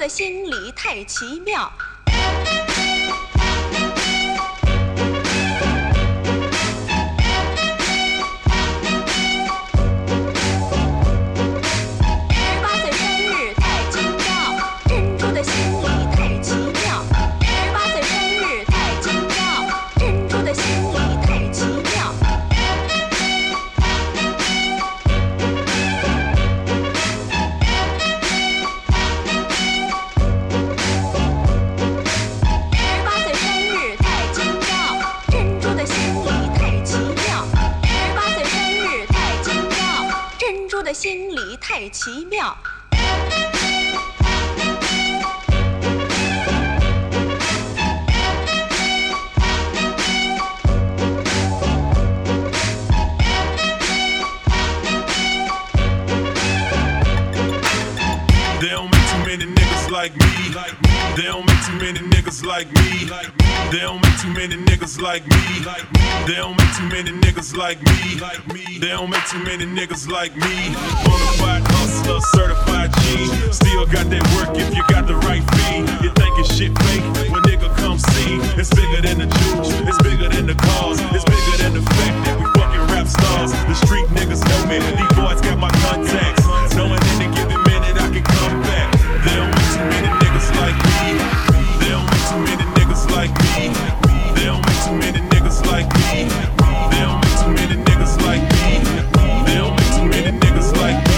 的心理太奇妙。心理太奇妙。 They don't make too many niggas like me. They don't make too many niggas like me. They don't make too many niggas like me. They don't make too many niggas like me. They don't make too many niggas like me. Bonafide hustler, certified G. Still got that work if you got the right fee. You thinking shit fake when nigga come see. It's bigger than the jewels, it's bigger than the cars, it's bigger than the fact that we fucking rap stars. The street niggas know me, these boys got my contacts. Knowing any given minute I can come back. They don't make too many niggas like me. They don't make too many niggas like me. They don't make too many niggas like me. They don't make too many niggas like me. They don't make too many niggas like me.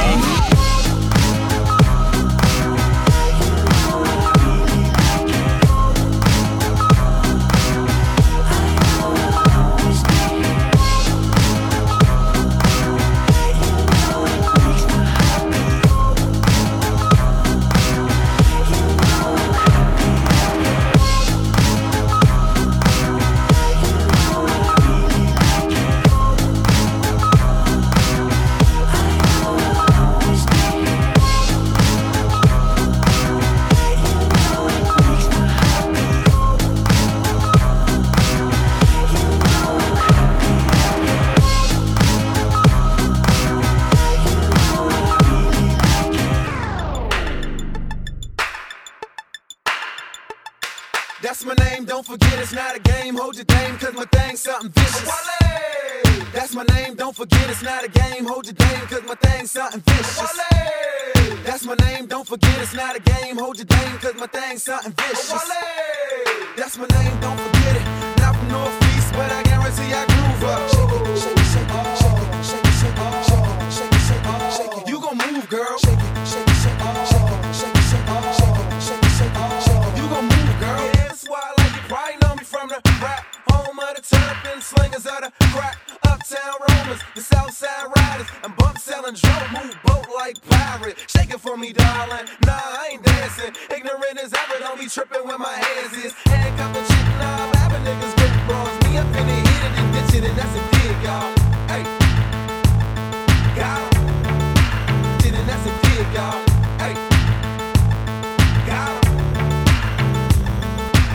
That's my name, don't forget it's not a game. Hold your dame, cause my thing's something vicious. Wale! That's my name, don't forget it's not a game. Hold your dame, cause my thing's something vicious. Wale! That's my name, don't forget it's not a game. Hold your dame, cause my thing's something vicious. Wale! That's my name, don't forget it. Not from Northeast, but I guarantee I groove up. Shake it, shake it, shake it, shake it, shake it, shake it, shake it, shake it, shake it, shake it. You gon' move, girl. Shake it, shake it, shake it, shake it, shake it, shake it, shake it, shake it, shake it, shake it. You gon' move, girl. Probably know me from the rap, home of the turpin slingers of the crack, uptown rollers, the southside riders, and bump selling dope, move boat like pirate. Shake it for me, darling. Nah, I ain't dancing. Ignorant as ever, don't be tripping when my hands is. Handcuff and shit, nah, rapping niggas with bras. Me up in the hit it and ditch it, and that's a dig, y'all. Hey, got 'em. Did it, that's a dig, y'all. Hey, got 'em.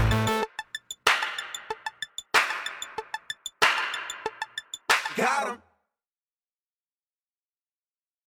Got 'em.